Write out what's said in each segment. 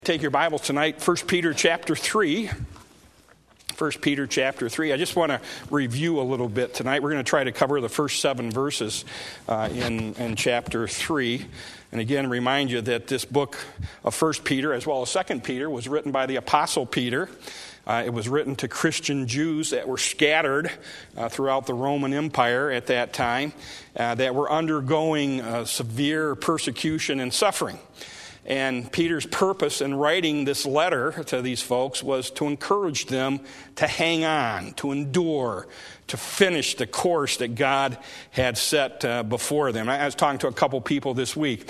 Take your Bibles tonight, 1 Peter chapter 3. 1 Peter chapter 3. I just want to review a little bit tonight. We're going to try to cover the first 7 verses in chapter 3. And again, remind you that this book of 1 Peter, as well as 2 Peter, was written by the Apostle Peter. It was written to Christian Jews that were scattered throughout the Roman Empire at that time, that were undergoing severe persecution and suffering. And Peter's purpose in writing this letter to these folks was to encourage them to hang on, to endure, to finish the course that God had set before them. I was talking to a couple people this week.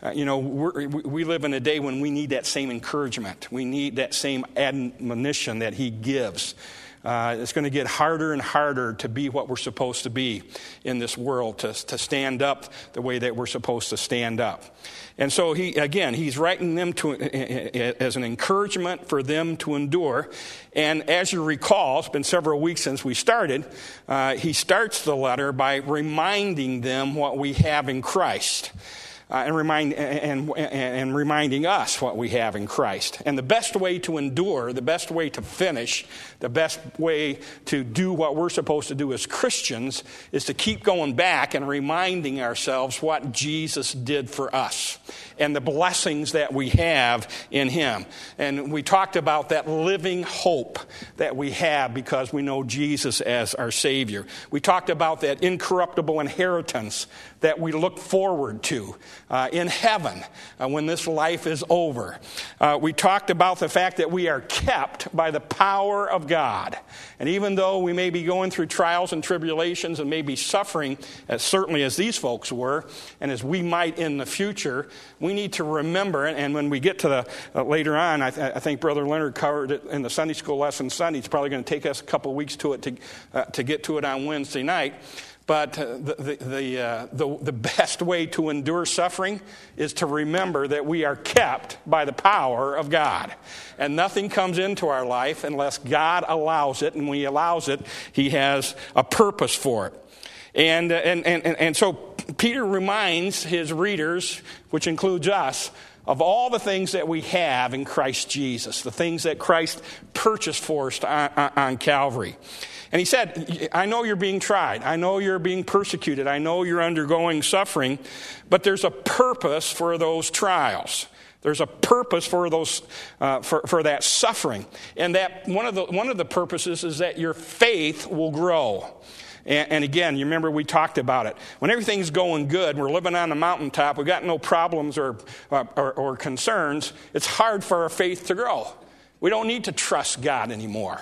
We live in a day when we need that same encouragement. We need that same admonition that he gives. It's going to get harder and harder to be what we're supposed to be in this world, to stand up the way that we're supposed to stand up. And so he's writing them as an encouragement for them to endure. And as you recall, it's been several weeks since we started, he starts the letter by reminding them what we have in Christ. And reminding us what we have in Christ. And the best way to endure, the best way to finish, the best way to do what we're supposed to do as Christians is to keep going back and reminding ourselves what Jesus did for us and the blessings that we have in him. And we talked about that living hope that we have because we know Jesus as our Savior. We talked about that incorruptible inheritance that we look forward to in heaven when this life is over. We talked about the fact that we are kept by the power of God. And even though we may be going through trials and tribulations and may be suffering, as certainly as these folks were, and as we might in the future, we need to remember, and when we get to the later on, I think Brother Leonard covered it in the Sunday school lesson Sunday. It's probably going to take us a couple of weeks to get to it on Wednesday night. But the best way to endure suffering is to remember that we are kept by the power of God. And nothing comes into our life unless God allows it. And when he allows it, he has a purpose for it. And so Peter reminds his readers, which includes us, of all the things that we have in Christ Jesus, the things that Christ purchased for us on Calvary. And he said, I know you're being tried. I know you're being persecuted. I know you're undergoing suffering, but there's a purpose for those trials. There's a purpose for those for that suffering. And that one of the purposes is that your faith will grow. And again, you remember we talked about it. When everything's going good, we're living on the mountaintop, we've got no problems or concerns, it's hard for our faith to grow. We don't need to trust God anymore.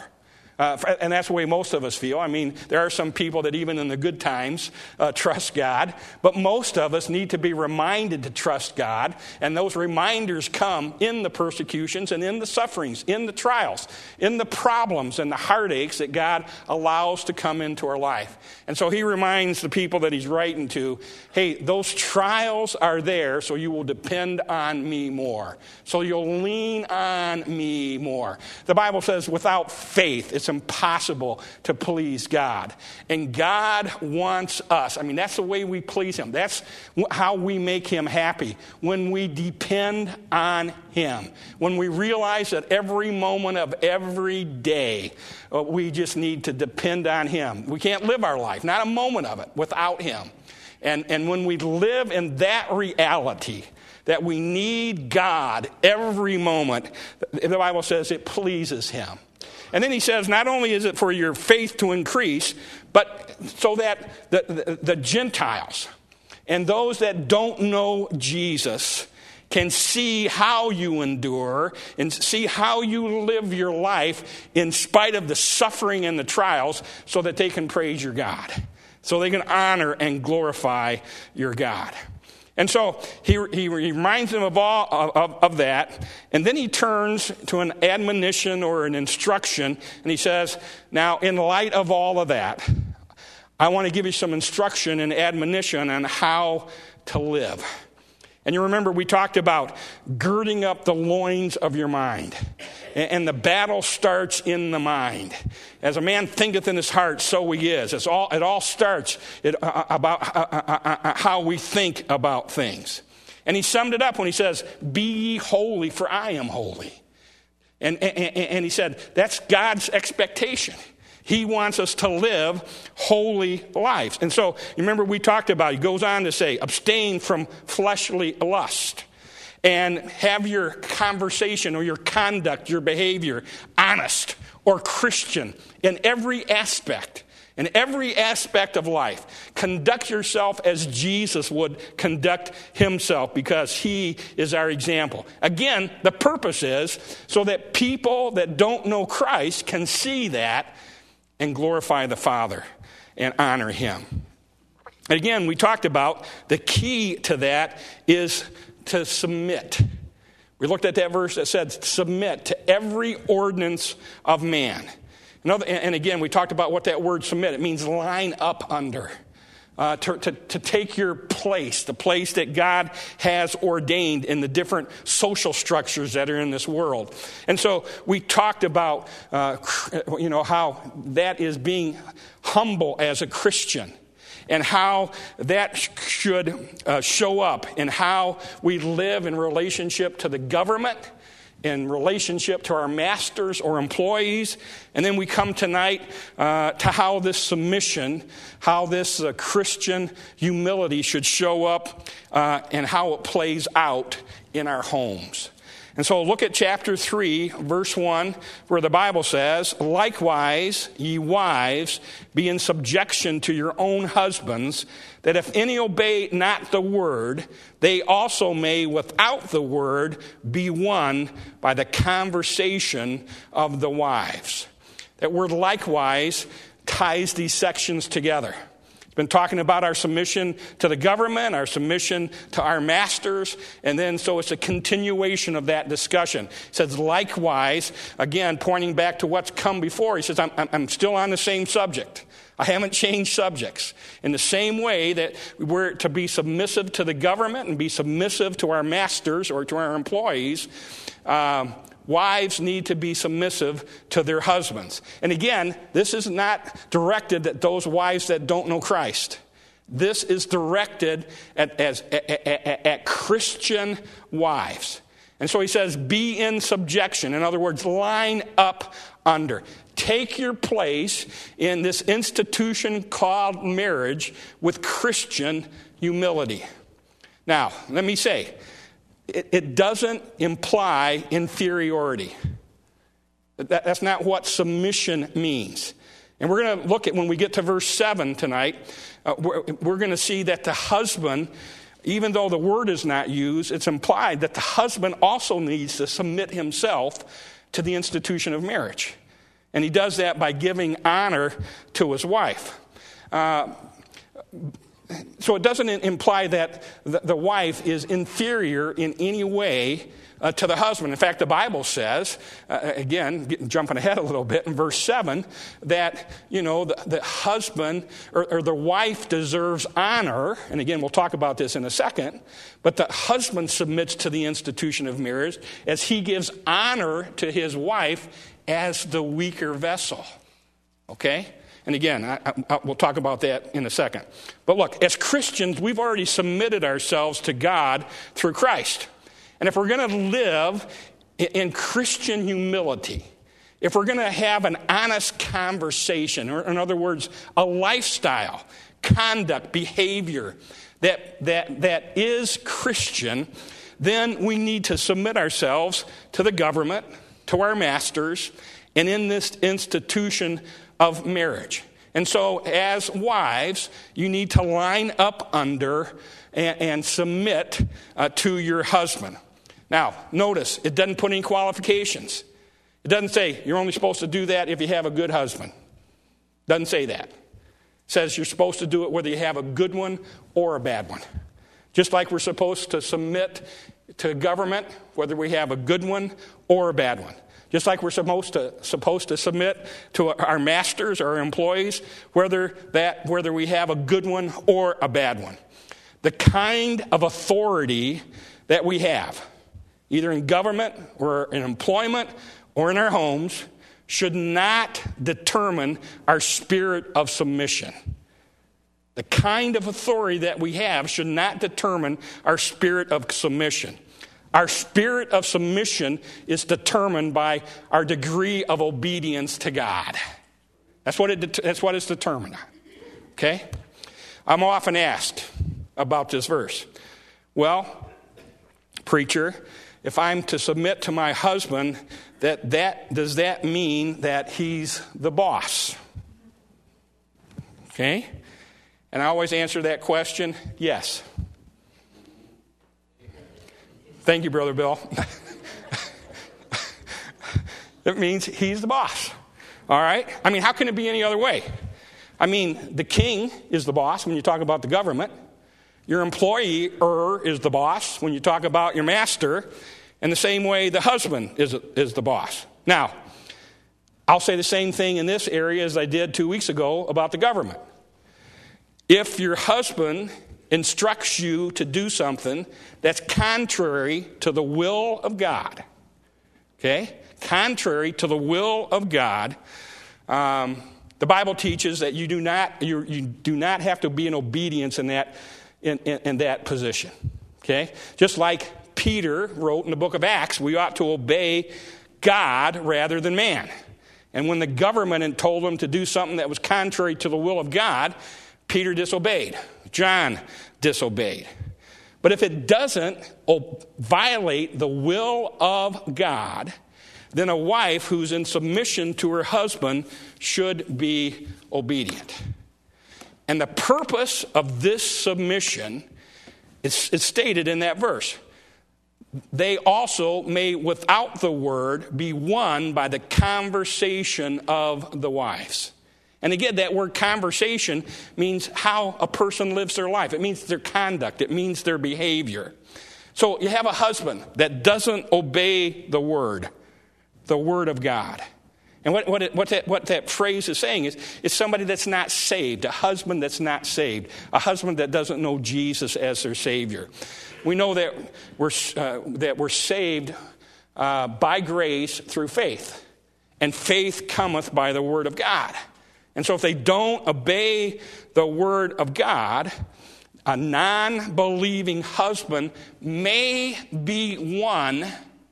And that's the way most of us feel. I mean, there are some people that even in the good times trust God, but most of us need to be reminded to trust God, and those reminders come in the persecutions and in the sufferings, in the trials, in the problems and the heartaches that God allows to come into our life. And so he reminds the people that he's writing to, hey, those trials are there so you will depend on me more, so you'll lean on me more. The Bible says without faith, it's impossible to please God. And God wants us. I mean, that's the way we please him. That's how we make him happy. When we depend on him. When we realize that every moment of every day, we just need to depend on him. We can't live our life, not a moment of it, without him. And when we live in that reality, that we need God every moment, the Bible says it pleases him. And then he says, not only is it for your faith to increase, but so that the Gentiles and those that don't know Jesus can see how you endure and see how you live your life in spite of the suffering and the trials so that they can praise your God, so they can honor and glorify your God. And so he reminds them of all of that, and then he turns to an admonition or an instruction, and he says, now in light of all of that, I want to give you some instruction and admonition on how to live. And you remember we talked about girding up the loins of your mind. And the battle starts in the mind. As a man thinketh in his heart, so he is. It all starts about how we think about things. And he summed it up when he says, be ye holy, for I am holy. And he said, that's God's expectation. He wants us to live holy lives. And so, you remember we talked about, he goes on to say, abstain from fleshly lust. And have your conversation or your conduct, your behavior, honest or Christian in every aspect. In every aspect of life. Conduct yourself as Jesus would conduct himself, because he is our example. Again, the purpose is so that people that don't know Christ can see that and glorify the Father and honor him. Again, we talked about the key to that is to submit. We looked at that verse that said, submit to every ordinance of man. And again, we talked about what that word submit. It means line up under. To take your place, the place that God has ordained in the different social structures that are in this world. And so we talked about, how that is being humble as a Christian. And how that should show up in how we live in relationship to the government, in relationship to our masters or employees. And then we come tonight to how this submission, how this Christian humility should show up and how it plays out in our homes. And so look at chapter 3, verse 1, where the Bible says, likewise, ye wives, be in subjection to your own husbands, that if any obey not the word, they also may without the word be won by the conversation of the wives. That word likewise ties these sections together. Been talking about our submission to the government, our submission to our masters, and then so it's a continuation of that discussion. It says, likewise, again, pointing back to what's come before. He says, I'm still on the same subject. I haven't changed subjects. In the same way that we're to be submissive to the government and be submissive to our masters or to our employees, wives need to be submissive to their husbands. And again, this is not directed at those wives that don't know Christ. This is directed at Christian wives. And so he says, be in subjection. In other words, line up under. Take your place in this institution called marriage with Christian humility. Now, let me say, it doesn't imply inferiority. That's not what submission means. And we're going to look at, when we get to verse 7 tonight, we're going to see that the husband, even though the word is not used, it's implied that the husband also needs to submit himself to the institution of marriage. And he does that by giving honor to his wife. So it doesn't imply that the wife is inferior in any way to the husband. In fact, the Bible says, again, jumping ahead a little bit, in verse 7, that, the husband or the wife deserves honor. And again, we'll talk about this in a second. But the husband submits to the institution of marriage as he gives honor to his wife as the weaker vessel. Okay? And again, we'll talk about that in a second. But look, as Christians, we've already submitted ourselves to God through Christ. And if we're going to live in Christian humility, if we're going to have an honest conversation, or in other words, a lifestyle, conduct, behavior that is Christian, then we need to submit ourselves to the government, to our masters, and in this institution of marriage. And so as wives, you need to line up under and submit to your husband. Now, notice, it doesn't put any qualifications. It doesn't say you're only supposed to do that if you have a good husband. It doesn't say that. It says you're supposed to do it whether you have a good one or a bad one. Just like we're supposed to submit to government, whether we have a good one or a bad one. Just like we're supposed to submit to our masters or our employees, whether we have a good one or a bad one. The kind of authority that we have, either in government or in employment or in our homes, should not determine our spirit of submission. The kind of authority that we have should not determine our spirit of submission. Our spirit of submission is determined by our degree of obedience to God. That's what it's determined on. Okay? I'm often asked about this verse. Well, preacher, if I'm to submit to my husband, does that mean that he's the boss? Okay? And I always answer that question, yes. Thank you, Brother Bill. It means he's the boss. All right? I mean, how can it be any other way? I mean, the king is the boss when you talk about the government. Your employer is the boss when you talk about your master. And the same way the husband is the boss. Now, I'll say the same thing in this area as I did 2 weeks ago about the government. If your husband instructs you to do something that's contrary to the will of God, okay? Contrary to the will of God, the Bible teaches that you do not have to be in obedience in that position, okay? Just like Peter wrote in the book of Acts, we ought to obey God rather than man. And when the government had told him to do something that was contrary to the will of God, Peter disobeyed. John disobeyed. But if it doesn't violate the will of God, then a wife who's in submission to her husband should be obedient. And the purpose of this submission is stated in that verse. They also may, without the word, be won by the conversation of the wives. And again, that word conversation means how a person lives their life. It means their conduct. It means their behavior. So you have a husband that doesn't obey the word of God. And what that phrase is saying is it's somebody that's not saved, a husband that's not saved, a husband that doesn't know Jesus as their Savior. We know that we're saved by grace through faith, and faith cometh by the word of God. And so if they don't obey the word of God, a non-believing husband may be won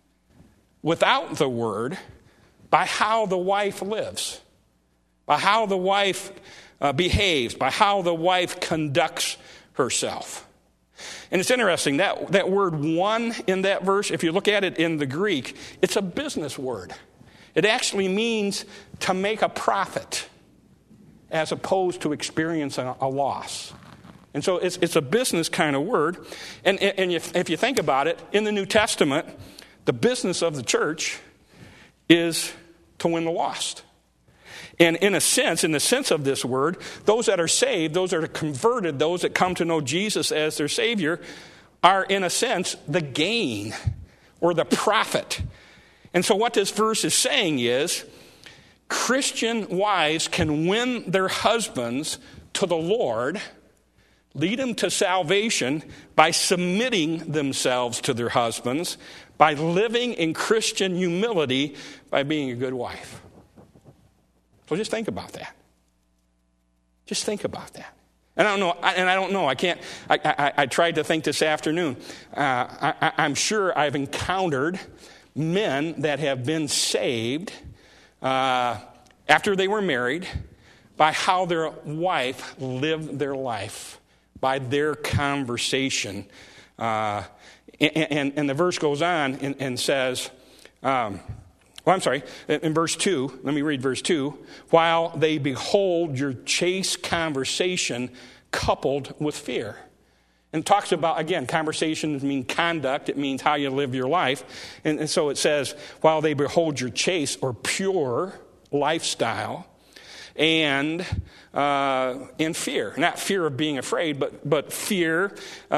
without the word by how the wife lives, by how the wife behaves, by how the wife conducts herself. And it's interesting, that word won in that verse, if you look at it in the Greek, it's a business word. It actually means to make a profit, as opposed to experiencing a loss. And so it's a business kind of word. And if you think about it, in the New Testament, the business of the church is to win the lost. And in the sense of this word, those that are saved, those that are converted, those that come to know Jesus as their Savior, are in a sense the gain or the profit. And so what this verse is saying is, Christian wives can win their husbands to the Lord, lead them to salvation by submitting themselves to their husbands, by living in Christian humility, by being a good wife. So just think about that. Just think about that. And I don't know. I tried to think this afternoon. I'm sure I've encountered men that have been saved after they were married by how their wife lived their life, by their conversation. And the verse goes on and says, in verse 2, let me read verse 2. While they behold your chaste conversation coupled with fear. And talks about, again, conversations mean conduct. It means how you live your life. And so it says, while they behold your chaste or pure lifestyle and in fear. Not fear of being afraid, but fear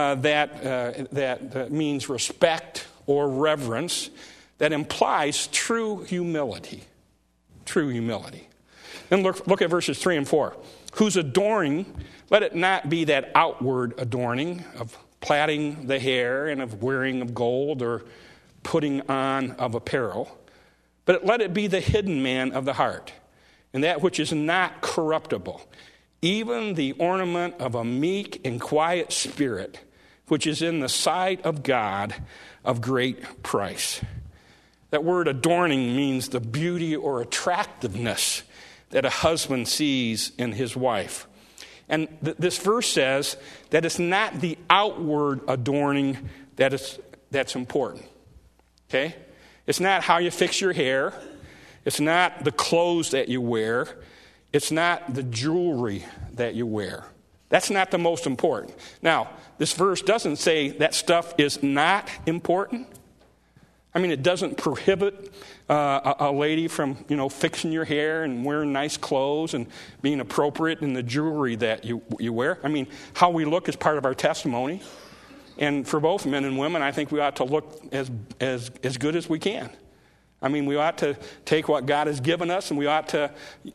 that means respect or reverence that implies true humility. True humility. And look at verses 3 and 4. Whose adoring, let it not be that outward adorning of plaiting the hair and of wearing of gold or putting on of apparel, but let it be the hidden man of the heart, and that which is not corruptible, even the ornament of a meek and quiet spirit, which is in the sight of God of great price. That word adorning means the beauty or attractiveness that a husband sees in his wife. And this verse says that it's not the outward adorning that's important. Okay? It's not how you fix your hair. It's not the clothes that you wear. It's not the jewelry that you wear. That's not the most important. Now, this verse doesn't say that stuff is not important. I mean, it doesn't prohibit a lady from, fixing your hair and wearing nice clothes and being appropriate in the jewelry that you wear. I mean, how we look is part of our testimony. And for both men and women, I think we ought to look as good as we can. I mean, we ought to take what God has given us and we ought to,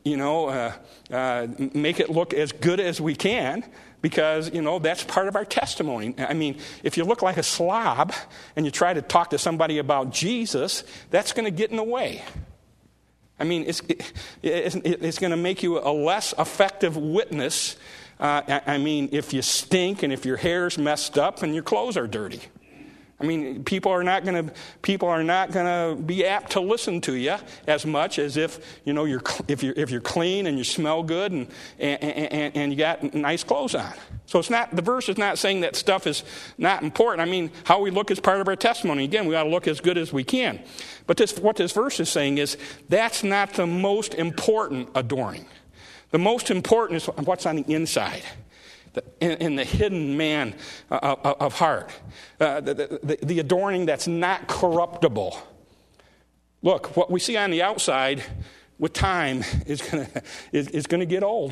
make it look as good as we can because, that's part of our testimony. I mean, if you look like a slob and you try to talk to somebody about Jesus, that's going to get in the way. I mean, it's going to make you a less effective witness. I mean, if you stink and if your hair's messed up and your clothes are dirty. I mean, people are not going to be apt to listen to you as much as if you're clean and you smell good and you got nice clothes on. So the verse is not saying that stuff is not important. I mean, how we look is part of our testimony. Again, we ought to look as good as we can. But what this verse is saying is that's not the most important adorning. The most important is what's on the inside. In the hidden man of heart. The adorning that's not corruptible. Look, what we see on the outside with time is going to get old.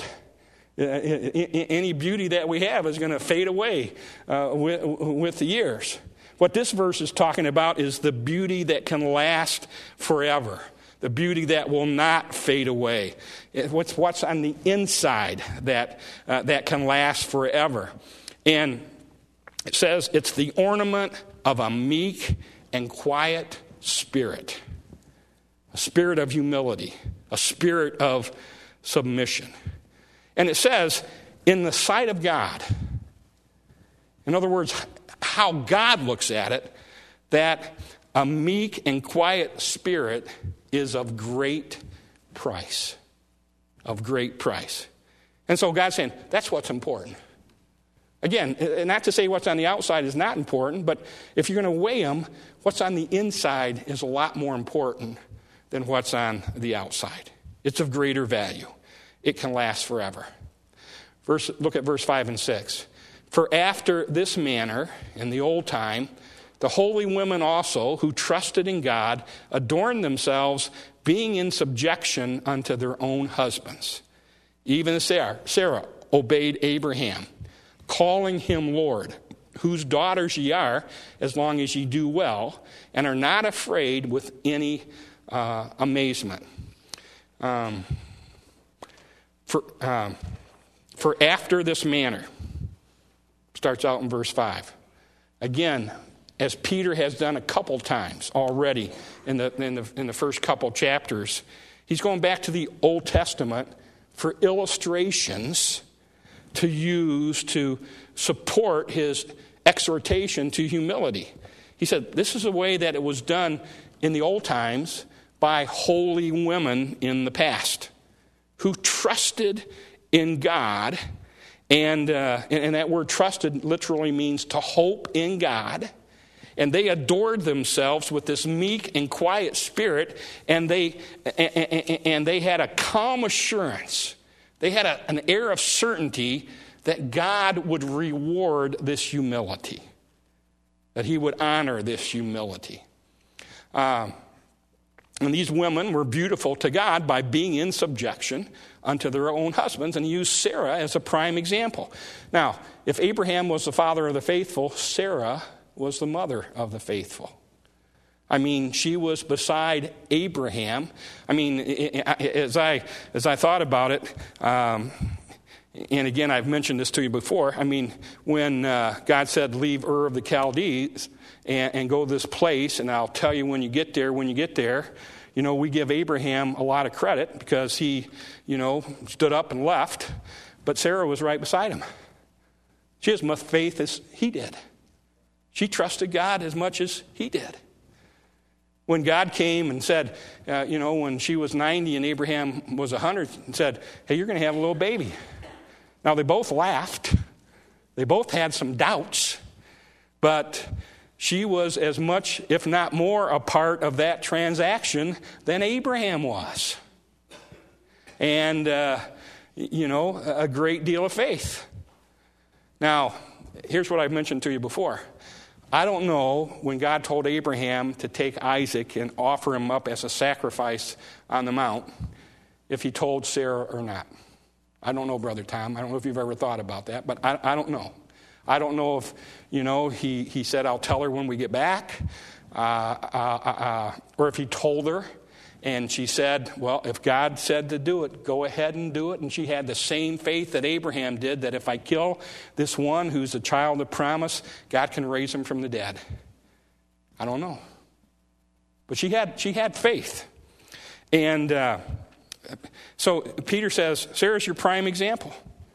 Any beauty that we have is going to fade away with the years. What this verse is talking about is the beauty that can last forever. The beauty that will not fade away. What's on the inside that can last forever. And it says it's the ornament of a meek and quiet spirit. A spirit of humility. A spirit of submission. And it says, in the sight of God. In other words, how God looks at it, that a meek and quiet spirit is of great price. Of great price. And so God's saying, that's what's important. Again, not to say what's on the outside is not important, but if you're going to weigh them, what's on the inside is a lot more important than what's on the outside. It's of greater value. It can last forever. Look at verse 5 and 6. For after this manner, in the old time, the holy women also, who trusted in God, adorned themselves, being in subjection unto their own husbands. Even as Sarah obeyed Abraham, calling him Lord, whose daughters ye are, as long as ye do well, and are not afraid with any amazement. For after this manner, starts out in verse 5. Again, as Peter has done a couple times already in the first couple chapters, he's going back to the Old Testament for illustrations to use to support his exhortation to humility. He said, this is a way that it was done in the old times by holy women in the past who trusted in God. And that word trusted literally means to hope in God. And they adored themselves with this meek and quiet spirit, and they had a calm assurance. They had an air of certainty that God would reward this humility, that he would honor this humility. And these women were beautiful to God by being in subjection unto their own husbands, and he used Sarah as a prime example. Now, if Abraham was the father of the faithful, Sarah was the mother of the faithful. I mean, she was beside Abraham. I mean, as I thought about it, and again, I've mentioned this to you before. I mean, when God said, leave Ur of the Chaldees and go this place, and I'll tell you when you get there, we give Abraham a lot of credit because he, stood up and left. But Sarah was right beside him. She had as much faith as he did. She trusted God as much as he did. When God came and said, when she was 90 and Abraham was 100, and said, hey, you're going to have a little baby. Now, they both laughed. They both had some doubts. But she was as much, if not more, a part of that transaction than Abraham was. And, a great deal of faith. Now, here's what I've mentioned to you before. I don't know when God told Abraham to take Isaac and offer him up as a sacrifice on the mount, if he told Sarah or not. I don't know, Brother Tom. I don't know if you've ever thought about that, but I don't know. I don't know if, he said, I'll tell her when we get back, or if he told her, and she said, well, if God said to do it, go ahead and do it. And she had the same faith that Abraham did, that if I kill this one who's a child of promise, God can raise him from the dead. I don't know. But she had faith. And so Peter says, Sarah's your prime example.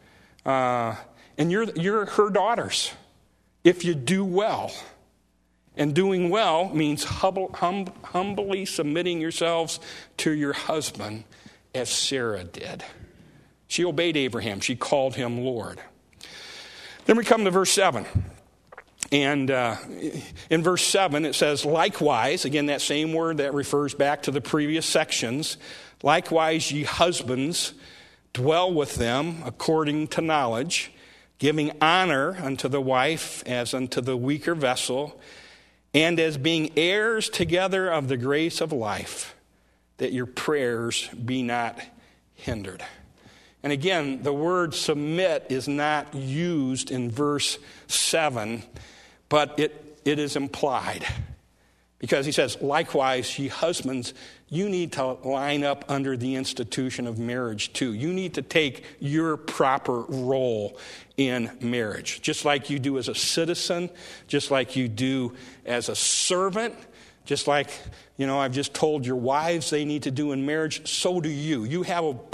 And you're her daughters if you do well. And doing well means humbly submitting yourselves to your husband as Sarah did. She obeyed Abraham. She called him Lord. Then we come to verse 7. And in verse 7 it says, likewise, again that same word that refers back to the previous sections, likewise ye husbands, dwell with them according to knowledge, giving honor unto the wife as unto the weaker vessel, and as being heirs together of the grace of life, that your prayers be not hindered. And again, the word submit is not used in verse 7, but it is implied. Because he says, likewise, ye husbands, you need to line up under the institution of marriage too. You need to take your proper role in marriage. Just like you do as a citizen, just like you do as a servant, just like, I've just told your wives they need to do in marriage, so do you. You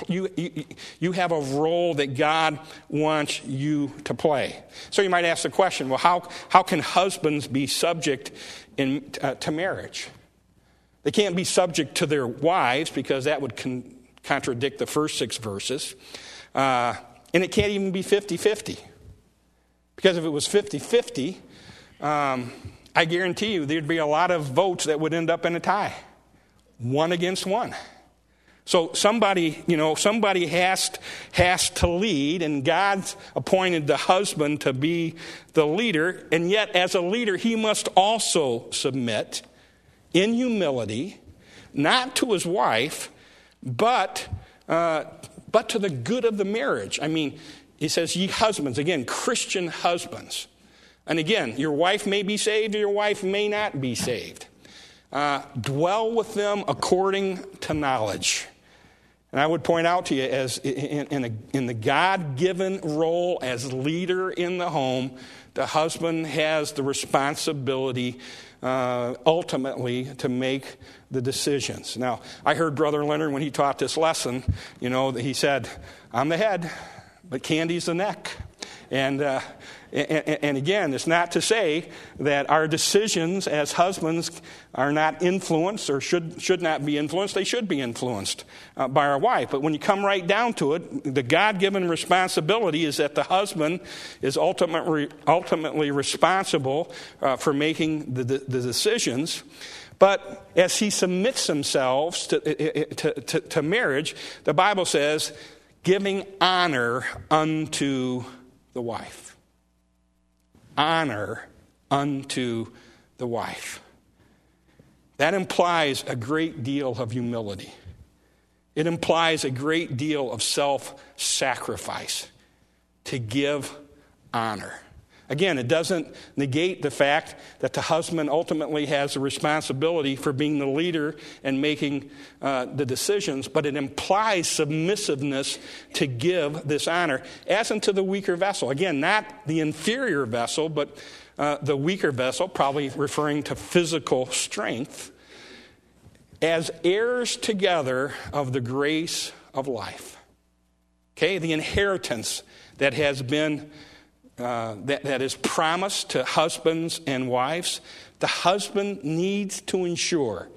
have a role that God wants you to play. So you might ask the question, well, how can husbands be subject to marriage? They can't be subject to their wives because that would contradict the first 6 verses. And it can't even be 50-50. Because if it was 50-50, I guarantee you there'd be a lot of votes that would end up in a tie. 1 against 1. So somebody has to lead, and God's appointed the husband to be the leader, and yet as a leader he must also submit in humility, not to his wife, but to the good of the marriage. I mean, he says, ye husbands, again, Christian husbands. And again, your wife may be saved or your wife may not be saved. Dwell with them according to knowledge. And I would point out to you, as in the God-given role as leader in the home, the husband has the responsibility ultimately to make the decisions. Now, I heard Brother Leonard when he taught this lesson, he said, I'm the head, but Candy's the neck. And again, it's not to say that our decisions as husbands are not influenced or should not be influenced. They should be influenced by our wife. But when you come right down to it, the God-given responsibility is that the husband is ultimately responsible for making the decisions. But as he submits himself to marriage, the Bible says, giving honor unto the wife. Honor unto the wife. That implies a great deal of humility. It implies a great deal of self-sacrifice to give honor. Again, it doesn't negate the fact that the husband ultimately has the responsibility for being the leader and making the decisions, but it implies submissiveness to give this honor, as unto the weaker vessel. Again, not the inferior vessel, but the weaker vessel, probably referring to physical strength, as heirs together of the grace of life. Okay, the inheritance that has been that is promised to husbands and wives. The husband needs to ensure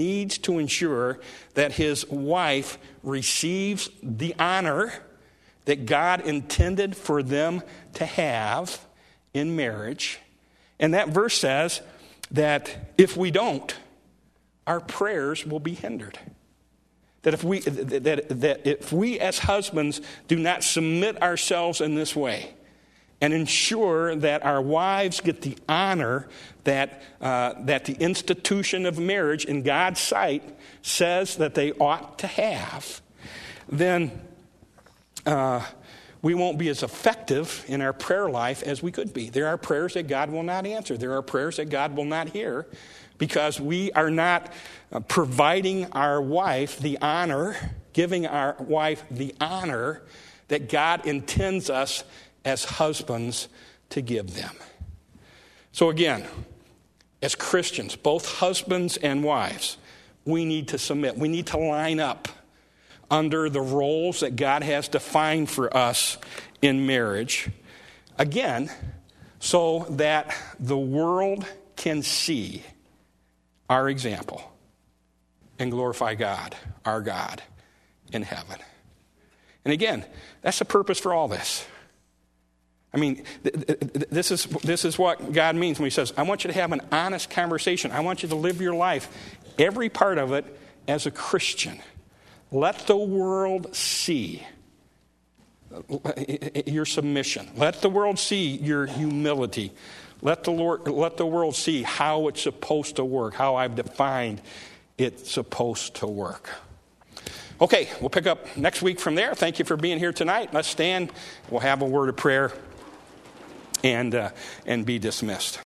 that his wife receives the honor that God intended for them to have in marriage. And that verse says that if we don't, our prayers will be hindered. That if we as husbands do not submit ourselves in this way and ensure that our wives get the honor that the institution of marriage in God's sight says that they ought to have, then we won't be as effective in our prayer life as we could be. There are prayers that God will not answer. There are prayers that God will not hear because we are not providing our wife the honor, giving our wife the honor that God intends us as husbands to give them. So again, as Christians, both husbands and wives, we need to submit. We need to line up under the roles that God has defined for us in marriage. Again, so that the world can see our example and glorify God, our God, in heaven. And again, that's the purpose for all this. I mean, this is what God means when he says, I want you to have an honest conversation. I want you to live your life, every part of it, as a Christian. Let the world see your submission. Let the world see your humility. Let the world see how it's supposed to work, how I've defined it's supposed to work. Okay, we'll pick up next week from there. Thank you for being here tonight. Let's stand. We'll have a word of prayer and be dismissed.